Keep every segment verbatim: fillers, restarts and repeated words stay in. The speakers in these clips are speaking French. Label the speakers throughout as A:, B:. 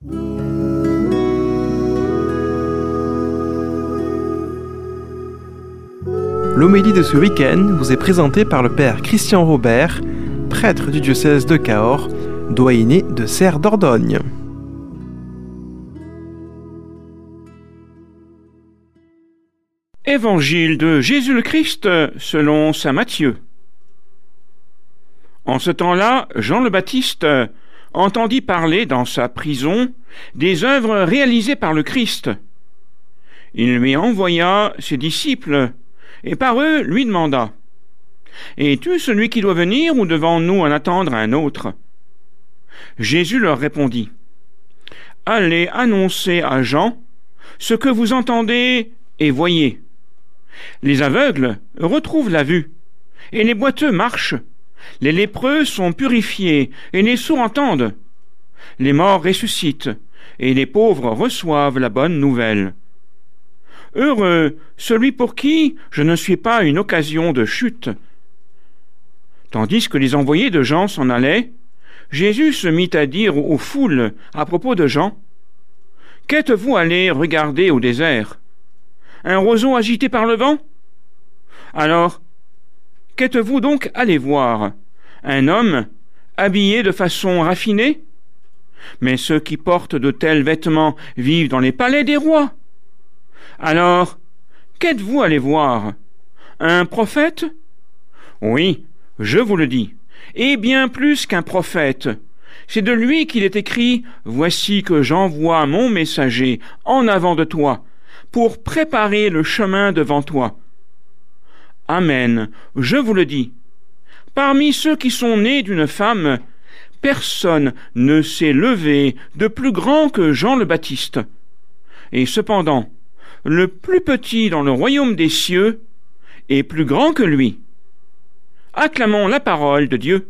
A: L'homélie de ce week-end vous est présentée par le père Christian Robert, prêtre du diocèse de Cahors, doyenné de Serre d'Ordogne.
B: Évangile de Jésus le Christ selon saint Matthieu. En ce temps-là, Jean le Baptiste entendit parler dans sa prison des œuvres réalisées par le Christ. Il lui envoya ses disciples et par eux lui demanda : « Es-tu celui qui doit venir ou devons-nous en attendre un autre ?» Jésus leur répondit : « Allez annoncer à Jean ce que vous entendez et voyez. Les aveugles retrouvent la vue, et les boiteux marchent. Les lépreux sont purifiés, et les sourds entendent. Les morts ressuscitent, et les pauvres reçoivent la bonne nouvelle. Heureux celui pour qui je ne suis pas une occasion de chute. » Tandis que les envoyés de Jean s'en allaient, Jésus se mit à dire aux foules à propos de Jean : « Qu'êtes-vous allés regarder au désert ? Un roseau agité par le vent ? Alors, qu'êtes-vous donc allés voir ? Un homme habillé de façon raffinée ? Mais ceux qui portent de tels vêtements vivent dans les palais des rois. Alors, qu'êtes-vous allés voir ? Un prophète ? Oui, je vous le dis, et bien plus qu'un prophète. C'est de lui qu'il est écrit : « Voici que j'envoie mon messager en avant de toi, pour préparer le chemin devant toi. » Amen, je vous le dis. Parmi ceux qui sont nés d'une femme, personne ne s'est levé de plus grand que Jean le Baptiste. Et cependant, le plus petit dans le royaume des cieux est plus grand que lui. Acclamons la parole de Dieu.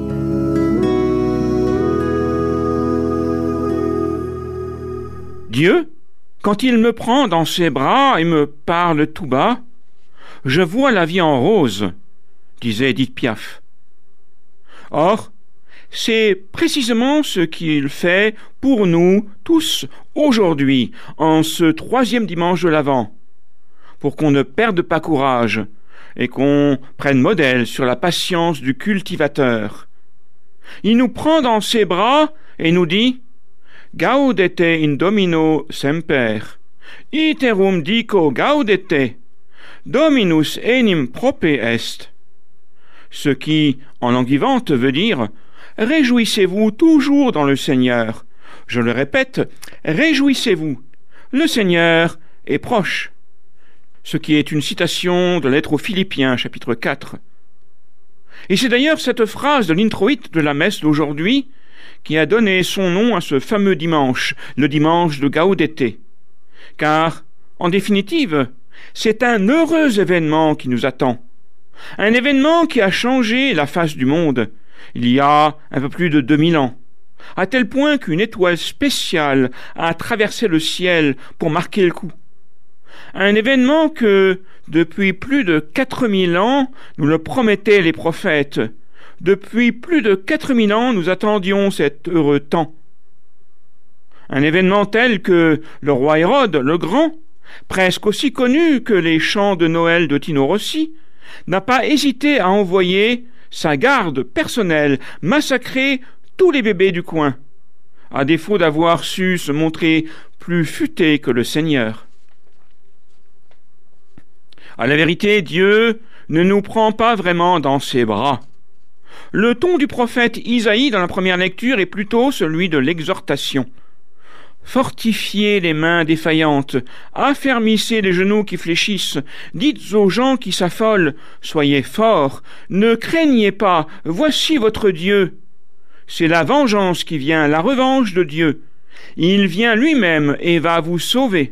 B: Dieu, quand il me prend dans ses bras et me parle tout bas, je vois la vie en rose, disait Édith Piaf. Or, c'est précisément ce qu'il fait pour nous tous aujourd'hui, en ce troisième dimanche de l'Avent, pour qu'on ne perde pas courage et qu'on prenne modèle sur la patience du cultivateur. Il nous prend dans ses bras et nous dit : « Gaudete in Domino semper, iterum dico gaudete, Dominus enim prope est. » Ce qui, en langue vivante, veut dire : réjouissez-vous toujours dans le Seigneur. Je le répète, réjouissez-vous. Le Seigneur est proche. Ce qui est une citation de lettre aux Philippiens, chapitre quatre. Et c'est d'ailleurs cette phrase de l'introïte de la messe d'aujourd'hui qui a donné son nom à ce fameux dimanche, le dimanche de Gaudete. Car, en définitive, c'est un heureux événement qui nous attend. Un événement qui a changé la face du monde, il y a un peu plus de deux mille ans, à tel point qu'une étoile spéciale a traversé le ciel pour marquer le coup. Un événement que, depuis plus de quatre mille ans, nous le promettaient les prophètes. Depuis plus de quatre mille ans, nous attendions cet heureux temps. Un événement tel que le roi Hérode le Grand, presque aussi connu que les chants de Noël de Tino Rossi, n'a pas hésité à envoyer sa garde personnelle massacrer tous les bébés du coin, à défaut d'avoir su se montrer plus futé que le Seigneur. À la vérité, Dieu ne nous prend pas vraiment dans ses bras. Le ton du prophète Isaïe dans la première lecture est plutôt celui de l'exhortation. Fortifiez les mains défaillantes, affermissez les genoux qui fléchissent, dites aux gens qui s'affolent, soyez forts, ne craignez pas, voici votre Dieu. C'est la vengeance qui vient, la revanche de Dieu. Il vient lui-même et va vous sauver.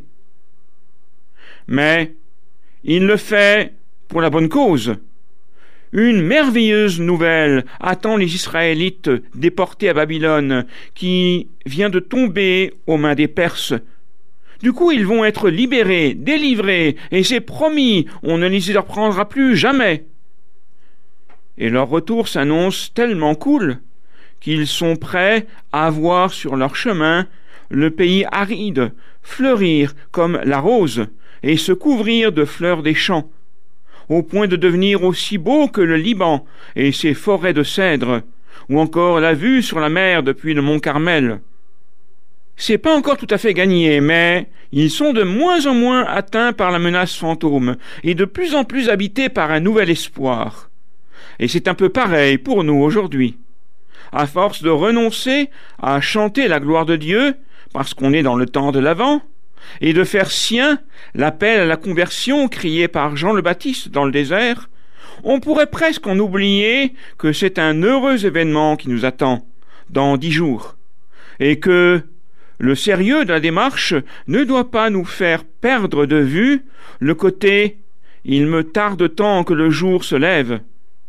B: Mais il le fait pour la bonne cause. Une merveilleuse nouvelle attend les Israélites déportés à Babylone, qui vient de tomber aux mains des Perses. Du coup, ils vont être libérés, délivrés, et c'est promis, on ne les y reprendra plus jamais. Et leur retour s'annonce tellement cool qu'ils sont prêts à voir sur leur chemin le pays aride, fleurir comme la rose et se couvrir de fleurs des champs, au point de devenir aussi beau que le Liban et ses forêts de cèdres, ou encore la vue sur la mer depuis le mont Carmel. C'est pas encore tout à fait gagné, mais ils sont de moins en moins atteints par la menace fantôme et de plus en plus habités par un nouvel espoir. Et c'est un peu pareil pour nous aujourd'hui. À force de renoncer à chanter la gloire de Dieu, parce qu'on est dans le temps de l'Avent, et de faire sien l'appel à la conversion crié par Jean le Baptiste dans le désert, on pourrait presque en oublier que c'est un heureux événement qui nous attend dans dix jours, et que le sérieux de la démarche ne doit pas nous faire perdre de vue le côté « il me tarde tant que le jour se lève ».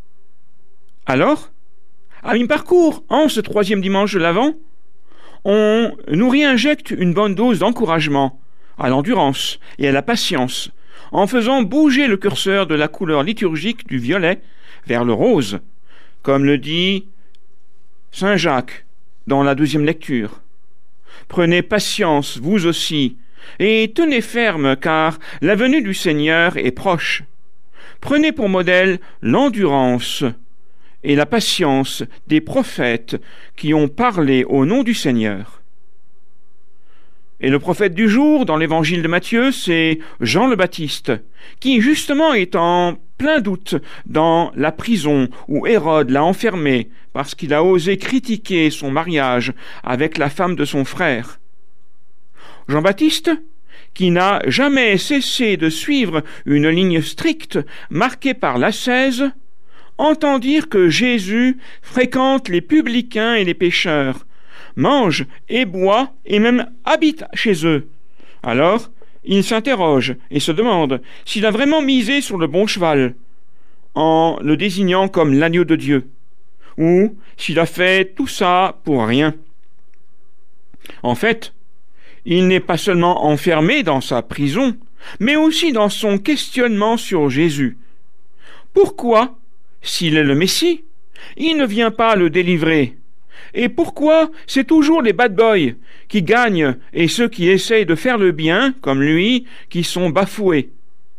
B: Alors, à mi-parcours, en ce troisième dimanche de l'Avent, on nous réinjecte une bonne dose d'encouragement à l'endurance et à la patience, en faisant bouger le curseur de la couleur liturgique du violet vers le rose, comme le dit saint Jacques dans la deuxième lecture. Prenez patience, vous aussi, et tenez ferme, car la venue du Seigneur est proche. Prenez pour modèle l'endurance et la patience des prophètes qui ont parlé au nom du Seigneur. Et le prophète du jour, dans l'évangile de Matthieu, c'est Jean le Baptiste, qui justement est en plein doute dans la prison où Hérode l'a enfermé parce qu'il a osé critiquer son mariage avec la femme de son frère. Jean-Baptiste, qui n'a jamais cessé de suivre une ligne stricte marquée par l'ascèse, entend dire que Jésus fréquente les publicains et les pécheurs, mange et boit et même habite chez eux. Alors, il s'interroge et se demande s'il a vraiment misé sur le bon cheval, en le désignant comme l'agneau de Dieu, ou s'il a fait tout ça pour rien. En fait, il n'est pas seulement enfermé dans sa prison, mais aussi dans son questionnement sur Jésus. Pourquoi, s'il est le Messie, il ne vient pas le délivrer? Et pourquoi c'est toujours les bad boys qui gagnent et ceux qui essayent de faire le bien, comme lui, qui sont bafoués?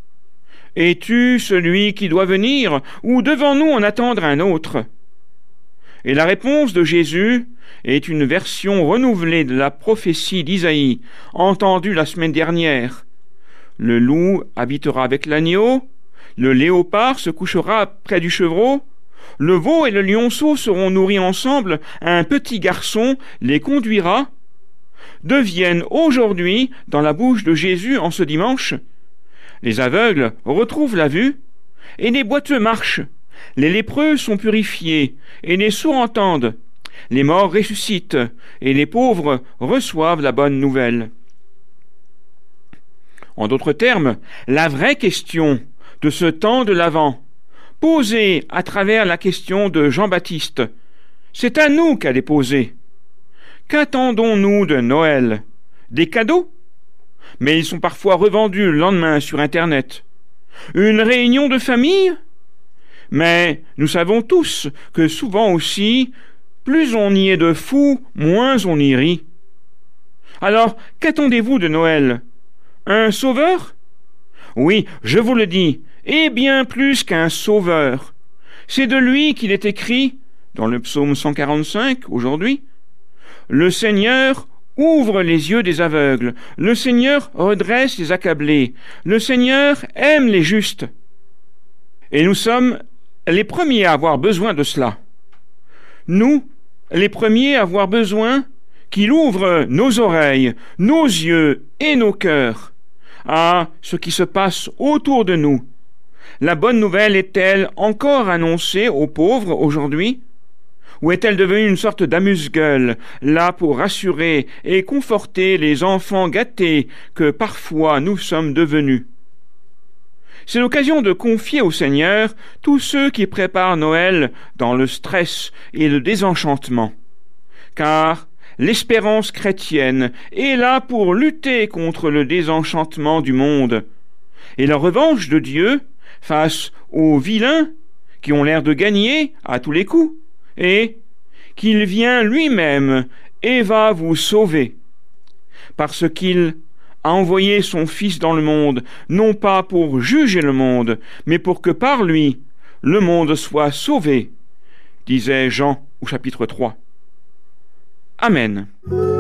B: Es-tu celui qui doit venir, ou devons-nous en attendre un autre? Et la réponse de Jésus est une version renouvelée de la prophétie d'Isaïe, entendue la semaine dernière. Le loup habitera avec l'agneau, le léopard se couchera près du chevreau, le veau et le lionceau seront nourris ensemble, un petit garçon les conduira, deviennent aujourd'hui dans la bouche de Jésus en ce dimanche. Les aveugles retrouvent la vue, et les boiteux marchent. Les lépreux sont purifiés, et les sourds entendent. Les morts ressuscitent, et les pauvres reçoivent la bonne nouvelle. En d'autres termes, la vraie question de ce temps de l'Avent, posée à travers la question de Jean-Baptiste, c'est à nous qu'elle est posée. Qu'attendons-nous de Noël? Des cadeaux? Mais ils sont parfois revendus le lendemain sur Internet. Une réunion de famille? Mais nous savons tous que souvent aussi, plus on y est de fous, moins on y rit. Alors, qu'attendez-vous de Noël? Un sauveur? Oui, je vous le dis, et bien plus qu'un sauveur. C'est de lui qu'il est écrit, dans le psaume cent quarante-cinq, aujourd'hui, « Le Seigneur ouvre les yeux des aveugles, le Seigneur redresse les accablés, le Seigneur aime les justes. » Et nous sommes les premiers à avoir besoin de cela. Nous, les premiers à avoir besoin qu'il ouvre nos oreilles, nos yeux et nos cœurs à ce qui se passe autour de nous. La bonne nouvelle est-elle encore annoncée aux pauvres aujourd'hui? Ou est-elle devenue une sorte d'amuse-gueule, là pour rassurer et conforter les enfants gâtés que parfois nous sommes devenus? C'est l'occasion de confier au Seigneur tous ceux qui préparent Noël dans le stress et le désenchantement. Car l'espérance chrétienne est là pour lutter contre le désenchantement du monde. Et la revanche de Dieu face aux vilains qui ont l'air de gagner à tous les coups, et qu'il vient lui-même et va vous sauver. parce qu'il a envoyé son Fils dans le monde, non pas pour juger le monde, mais pour que par lui, le monde soit sauvé, disait Jean au chapitre trois. Amen.